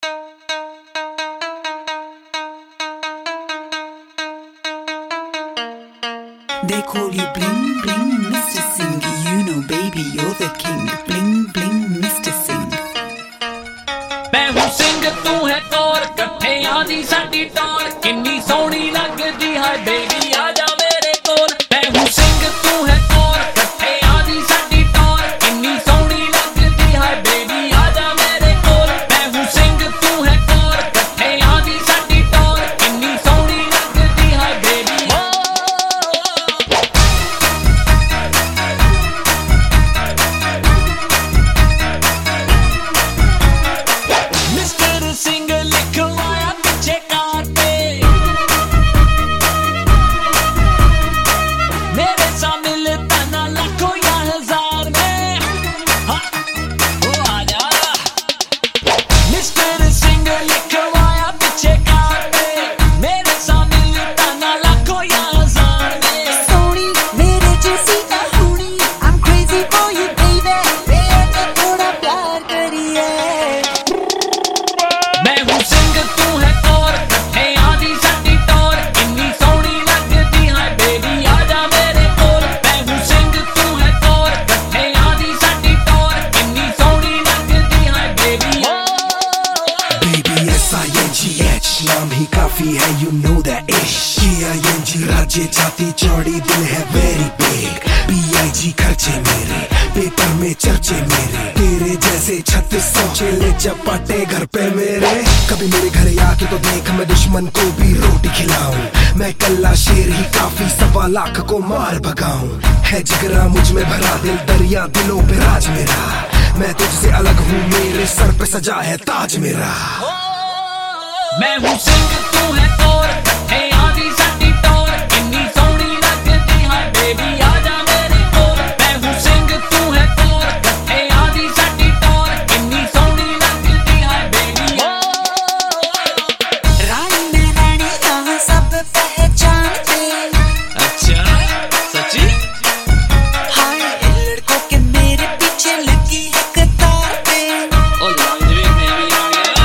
They call you bling bling Mr. Singh. You know baby you're the king. Bling bling Mr. Singh. मैं हूँ सिंह तू है कौर, कट्ठे आदी साडी टौर, किन्नी सोहनी लगदी है बेबी आजा मेरे कोल। मैं हूँ सिंह तू है कौर, कट्ठे आदी साडी टौर, किन्नी सोहनी लगदी है बेबी आजा मेरे कोल। मैं हूँ सिंह तू है कौर, कट्ठे आदी साडी टौर, किन्नी सोहनी लगदी है बेबी। मिस्टर सिंह लिखवाया पीछे कांटे, मेरे सा मिलता ना लाखों या हजार में। हाँ, वो आजा। मिस्टर सिंह लिखवाया पीछे कांटे, मेरे सा मिलता ना लाखों या हजार में। सोनी मेरे जैसी अहूनी, I'm crazy for you baby. बेटे थोड़ा प्यार करिए। मैं हूँ सिंह तू है कौर, कट्ठे आदी साडी टौर, किन्नी सोहनी लगदी है बेबी आजा मेरे कोल। मैं हूँ सिंह तू है कौर, कट्ठे आदी साडी टौर, किन्नी सोहनी लगदी है बेबी। Baby S-I-N-G-H नाम ही काफी है, you know that ish. K-I-N-G राज्य जाति चौड़ी दिल है very big. B-I-G खर्चे मेरे, पेपर में चर्चे मेरे, तेरे जैसे 3600 चेले चपाटे घर पे मेरे। कभी मेरे घर आके तो देख, मैं दुश्मन को भी रोटी खिलाऊं। मैं कल्ला शेर ही काफी, 1.25 लाख को मार भगाऊं। है जिगरा मुझ में भरा, दिल दरिया दिलों पे राज मेरा। मैं तुझसे अलग हूँ, मेरे सर पे सजा है ताज मेरा। मैं हूँ सिंह तू है कौर, कट्ठे आदी साडी टौर, किन्नी सोहनी लगदी है बेबी आजा मेरे कोल। मैं हूँ सिंह तू है कौर, कट्ठे आदी साडी टौर, किन्नी सोहनी लगदी है बेबी। रानी मैं रानी यहाँ सब पहचानते। अच्छा सच्ची? हाय इन लड़कों के मेरे पीछे लगी है कतार पे। ओ लॉन्जरी में भी आ गया।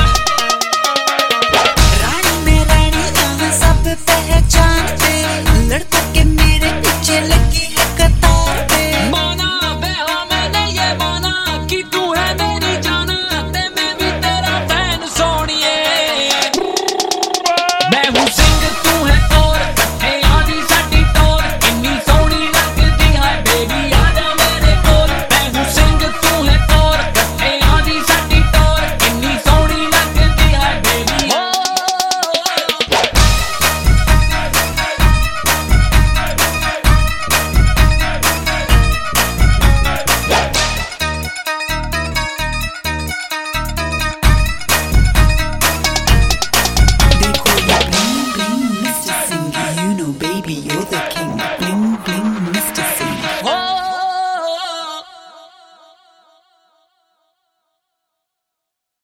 रानी मैं रानी यहाँ सब पहचानते। लड़कों के मेरे पीछे लगी है कतार पे। माना बेहा मैंने ये माना कि तू है मेरी जाना, ते मैं भी तेरा फैन सोनिए। मैं हूँ सिंह तू है कौर, कट्ठे आदी साडी टौर, किन्नी सोहनी लगदी है बेबी आजा मेरे कोल। मैं हूँ सिंह तू है कौर, कट्ठे आदी साडी टौर, किन्नी सोहनी लगदी है baby. They call you bling bling Mr. Singh. You know baby you're the king. Bling bling